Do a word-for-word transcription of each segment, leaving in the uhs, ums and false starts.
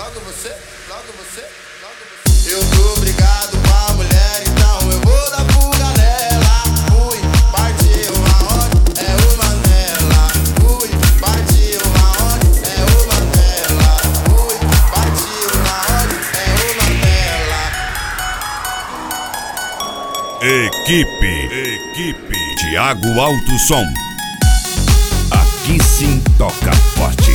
logo você, logo você, logo você. Eu tô obrigado com a mulher, então eu vou dar fuga nela. Fui, partiu aonde? É uma nela. Fui, partiu aonde? É uma nela. Fui, partiu aonde? É uma nela. Equipe, equipe Thiago Alto Som. Aqui sim toca forte.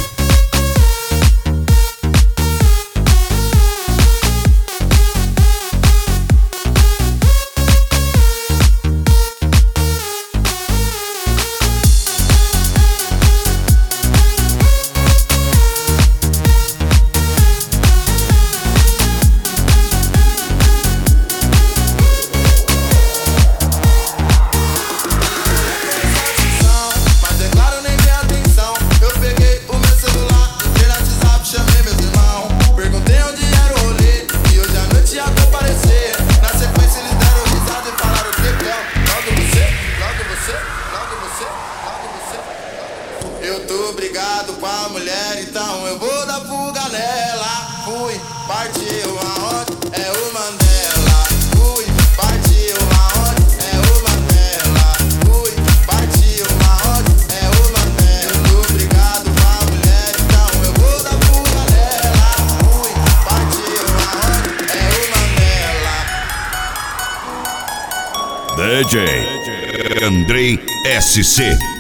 Eu tô brigado com a mulher, então eu vou dar fuga nela. Fui, partiu aonde? É o Mandela. Fui, partiu aonde? É o Mandela. Fui, partiu aonde? É o Mandela. Eu tô brigado com a mulher, então eu vou dar fuga nela. Fui, partiu aonde? É o Mandela. D J Andrei S C.